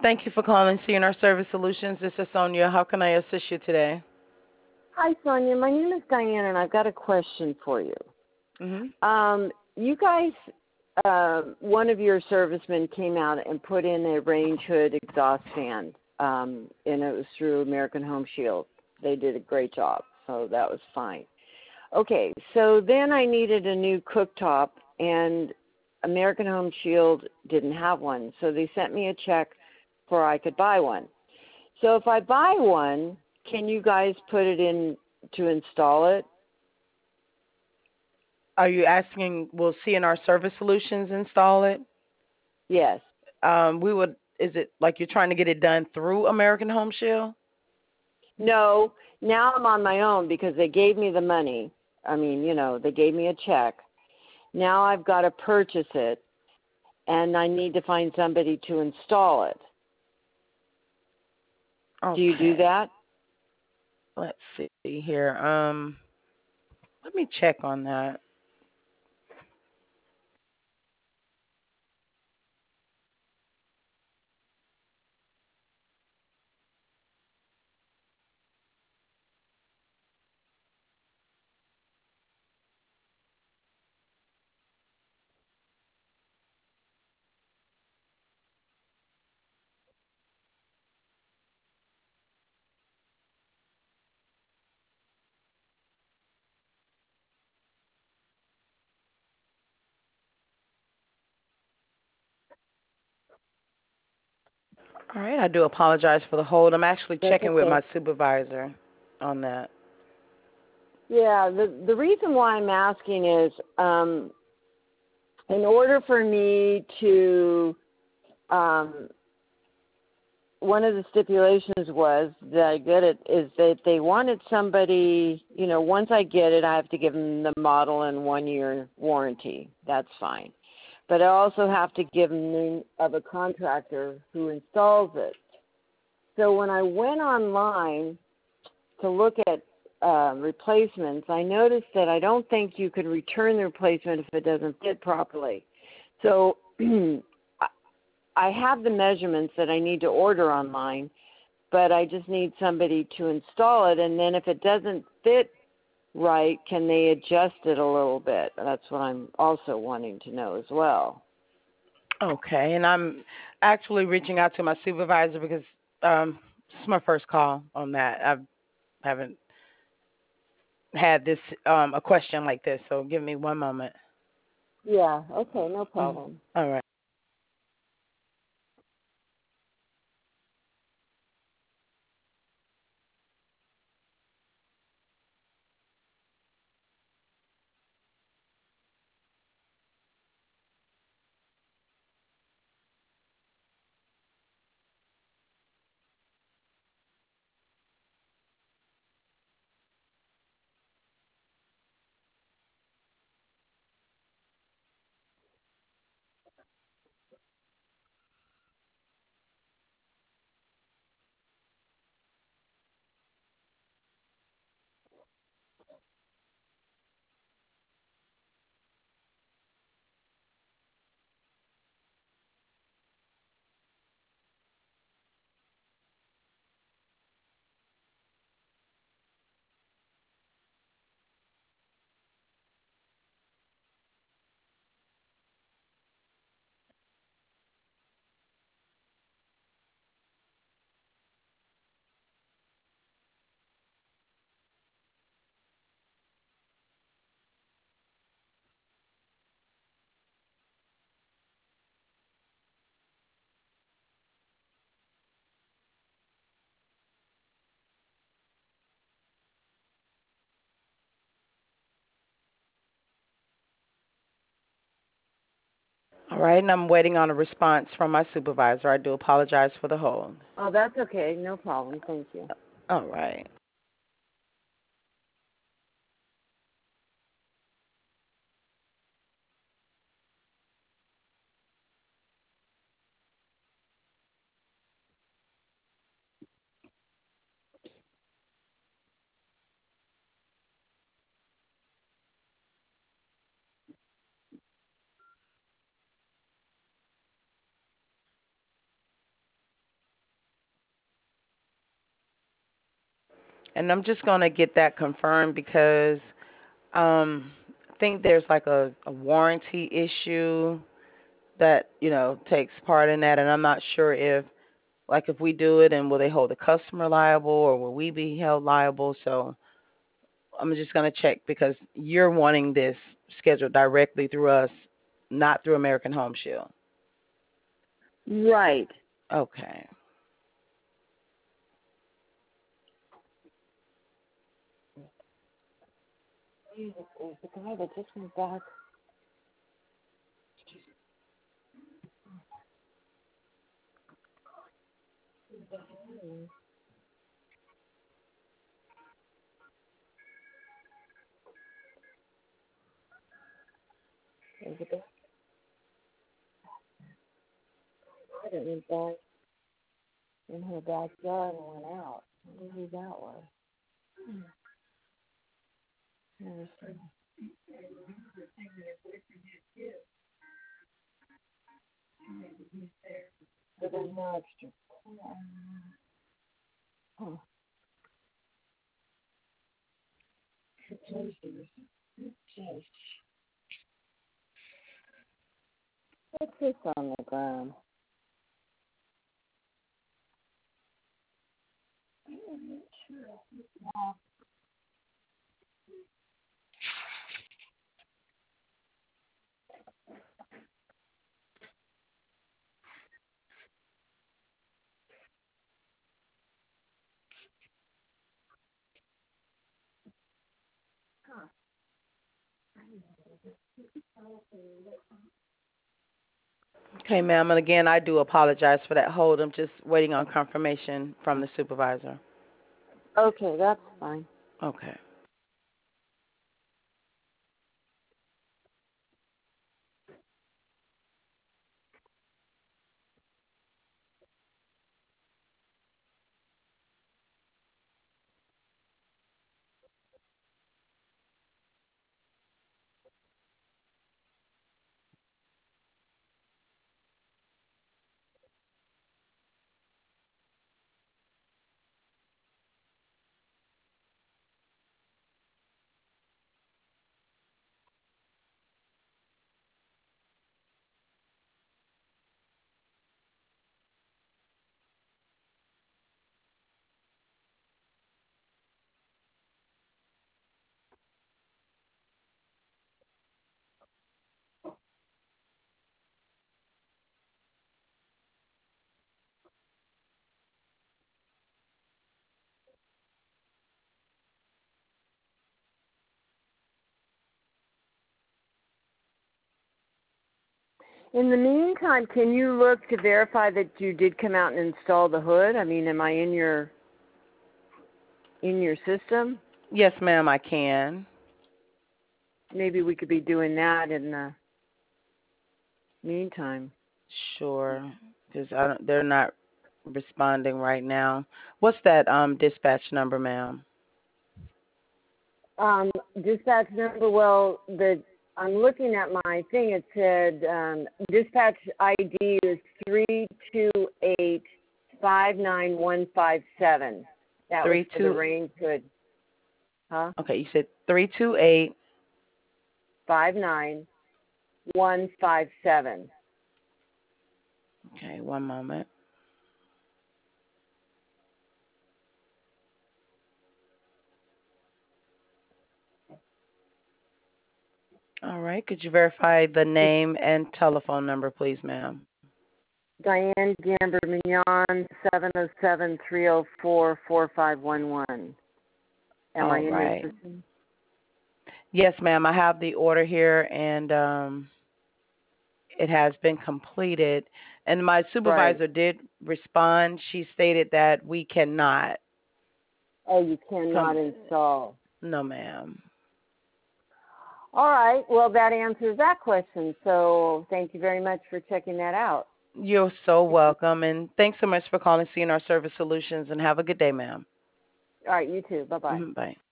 Thank you for calling CNR Service Solutions. This is Sonia. How can I assist you today? Hi, Sonia. My name is Diane, and I've got a question for you. Mhm. You guys, one of your servicemen came out and put in a range hood exhaust fan, and it was through American Home Shield. They did a great job, so that was fine. Okay, so then I needed a new cooktop, and American Home Shield didn't have one, so they sent me a check for I could buy one. So if I buy one, can you guys put it in to install it? Are you asking, will CNR Service Solutions install it? Yes. We would. Is it like you're trying to get it done through American Home Shield? No, now I'm on my own because they gave me the money. I mean, they gave me a check. Now I've got to purchase it, and I need to find somebody to install it. Okay. Do you do that? Let's see here. Let me check on that. All right. I do apologize for the hold. I'm actually That's checking with okay. my supervisor on that. Yeah, the reason why I'm asking is in order for me to one of the stipulations was that I get it is that they wanted somebody, once I get it, I have to give them the model and 1 year warranty. That's fine. But I also have to give them the name of a contractor who installs it. So when I went online to look at replacements, I noticed that I don't think you can return the replacement if it doesn't fit properly. So I have the measurements that I need to order online, but I just need somebody to install it. And then if it doesn't fit right, can they adjust it a little bit? That's what I'm also wanting to know as well. Okay. And I'm actually reaching out to my supervisor because this is my first call on that. I haven't had this a question like this, so give me one moment. Yeah, okay, no Mm. problem. All right. All right, and I'm waiting on a response from my supervisor. I do apologize for the hold. Oh, that's okay, no problem. Thank you. All right. And I'm just going to get that confirmed because I think there's like a warranty issue that, takes part in that. And I'm not sure if we do it and will they hold the customer liable or will we be held liable. So I'm just going to check because you're wanting this scheduled directly through us, not through American Home Shield. Right. Okay. Is the guy that just went back? Is it the guy that went back in her backyard and went out? I wonder who that was. Never seen. But there's no extra. Huh. What's this on the ground? Okay, ma'am. And again, I do apologize for that hold. I'm just waiting on confirmation from the supervisor. Okay, that's fine. Okay. In the meantime, can you look to verify that you did come out and install the hood? I mean, am I in your system? Yes, ma'am, I can. Maybe we could be doing that in the meantime. Sure. Because they're not responding right now. What's that dispatch number, ma'am? Dispatch number. Well, I'm looking at my thing. It said dispatch ID is 328-59157. That was for the rain hood. Huh? Okay, you said 328. 59157. Okay, one moment. All right. Could you verify the name and telephone number, please, ma'am? Diane Gamber Mignon, 707-304-4511. Am I in your system? Yes, ma'am. I have the order here, and it has been completed. And my supervisor did respond. She stated that we cannot. Oh, you cannot install. No, ma'am. All right. Well, that answers that question. So thank you very much for checking that out. You're so welcome. And thanks so much for calling CNR Service Solutions, and have a good day, ma'am. All right. You too. Bye-bye. Bye.